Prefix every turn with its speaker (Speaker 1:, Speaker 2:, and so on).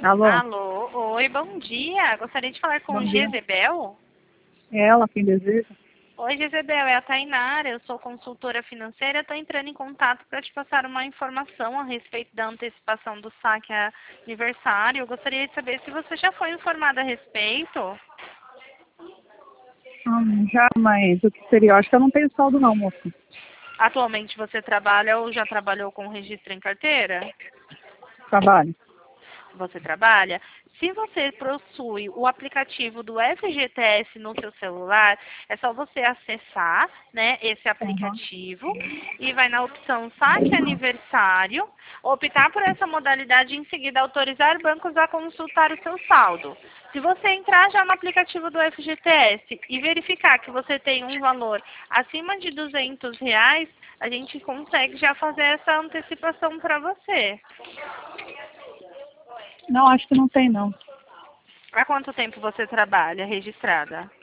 Speaker 1: Alô?
Speaker 2: Alô, oi, bom dia. Gostaria de falar com
Speaker 1: Bom dia.
Speaker 2: Jezebel.
Speaker 1: É ela quem deseja?
Speaker 2: Oi, Jezebel, é a Tainara, eu sou consultora financeira, estou entrando em contato para te passar uma informação a respeito da antecipação do saque aniversário. Eu gostaria de saber se você já foi informada a respeito.
Speaker 1: Já, mas o que seria? Eu acho que eu não tenho saldo não, moço.
Speaker 2: Atualmente você trabalha ou já trabalhou com registro em carteira?
Speaker 1: Trabalho.
Speaker 2: Você trabalha? Se você possui o aplicativo do FGTS no seu celular, é só você acessar, né, esse
Speaker 1: Uhum.
Speaker 2: aplicativo e vai na opção Saque Aniversário, optar por essa modalidade e em seguida autorizar bancos a consultar o seu saldo. Se você entrar já no aplicativo do FGTS e verificar que você tem um valor acima de R$ 200, a gente consegue já fazer essa antecipação para você.
Speaker 1: Não, acho que não tem não.
Speaker 2: Há quanto tempo você trabalha registrada?